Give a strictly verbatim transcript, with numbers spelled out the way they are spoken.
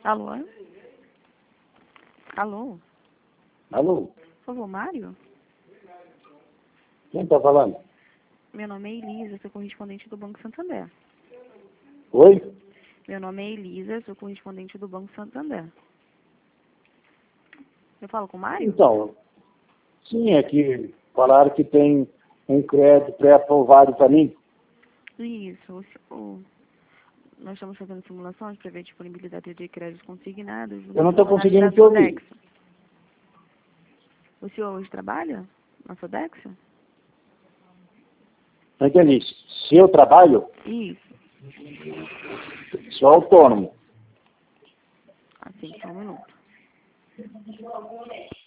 Alô? Alô? Alô? Por favor, Mário? Quem está falando? Meu nome é Elisa, sou correspondente do Banco Santander. Oi? Meu nome é Elisa, sou correspondente do Banco Santander. Eu falo com o Mário? Então, sim, é que falaram que tem um crédito pré-aprovado para mim. Isso. O, se- o, nós estamos fazendo simulações para ver a disponibilidade de créditos consignados. Eu não estou na conseguindo da te ouvir. Sodexo. O senhor hoje trabalha na Sodexo? Não entendi. Se eu trabalho, Isso. sou autônomo. Assim, só um minuto.